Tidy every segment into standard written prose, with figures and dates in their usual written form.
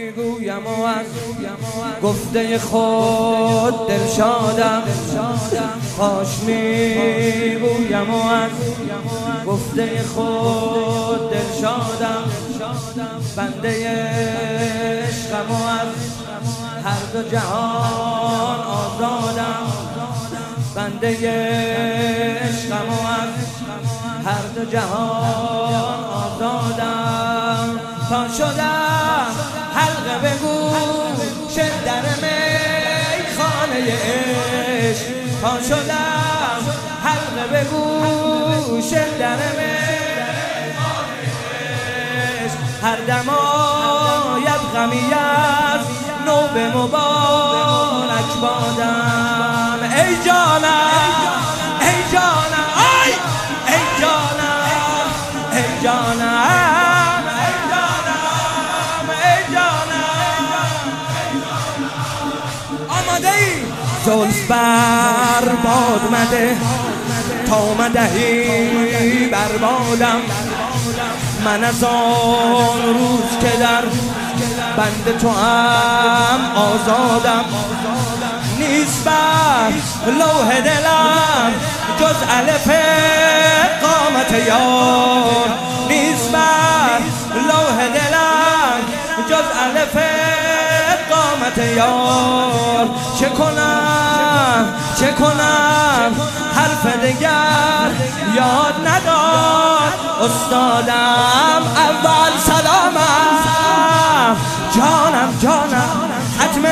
میگویم و از گفته خود دلشادم، کاش میگویم و از گفته خود دلشادم، بنده عشقم و از هر دو جهان آزادم، بنده عشقم و از هر دو جهان آزادم، تا شدم حلقه به گوش در میخانه عشق، تا شدم حلقه به گوش در میخانه عشق، هر دم آید غمی از نو به مبارک بادم، ای جانم ای جانم ای جانم ای جانم ای جانم ای جانم، آماده ای؟ زلف بر باد مده تا مدهی بر بادم، من از آن روز که در بند تو هم آزادم، نیست بر لوح دلم جز الف قامت یار، نیست بر لوح دلم جز الف قامت یار، چه کنم حرف دگر یاد نداد استادم، اول سلامم جانم ختم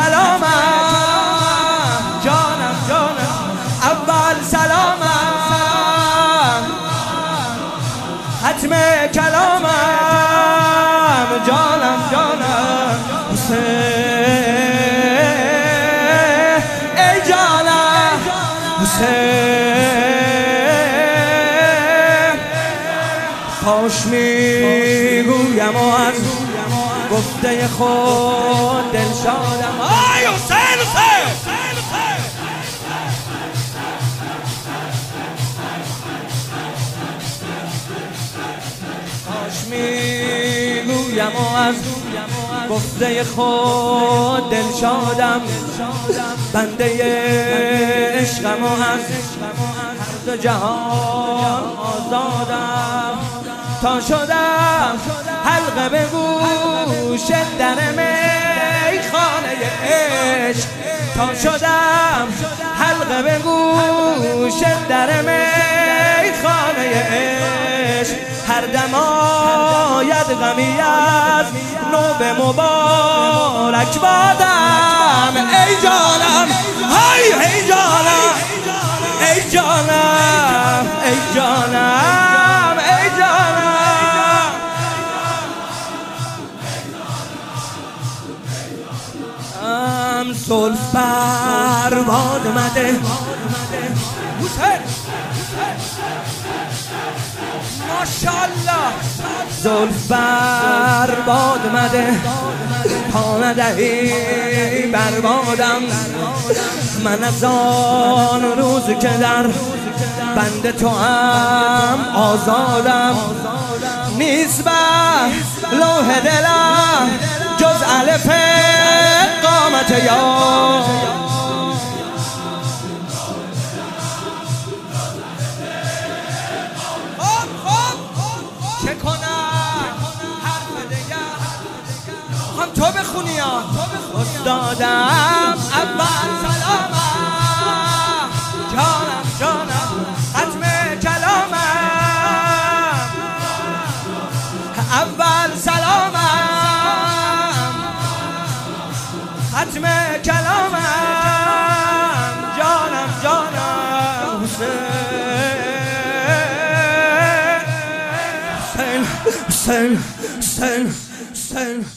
کلامم، جانم اول سلامم ختم کلامم، جانم حسین ای جانم حسین، کاش میگویم و از گفته خود دلشادم، آی حسین کاش میگویم و از گفته خود دلشادم، بنده عشقم و از هر دو جهان آزادم، تا شدم حلقه به گوش در میخانه عشق، تا شدم حلقه به گوش در میخانه عشق، هر دم آید غمی از نو به مبارک بادم، ای جانم ای جانم ای جانم ای جانم ای جانم، زلف بر باد مده ماشاءالله، زلف بر باد مده تا ندهی بر بادم، من از آن روز که در بند تو هم آزادم، نیست بر لوح دلم جز الف قامت یار، چه کنم حرف دگر هم تو بخونی ها استادم، اول سلامم جانم ختم کلامم، اول سلامم ختم کلامم، جانم حسین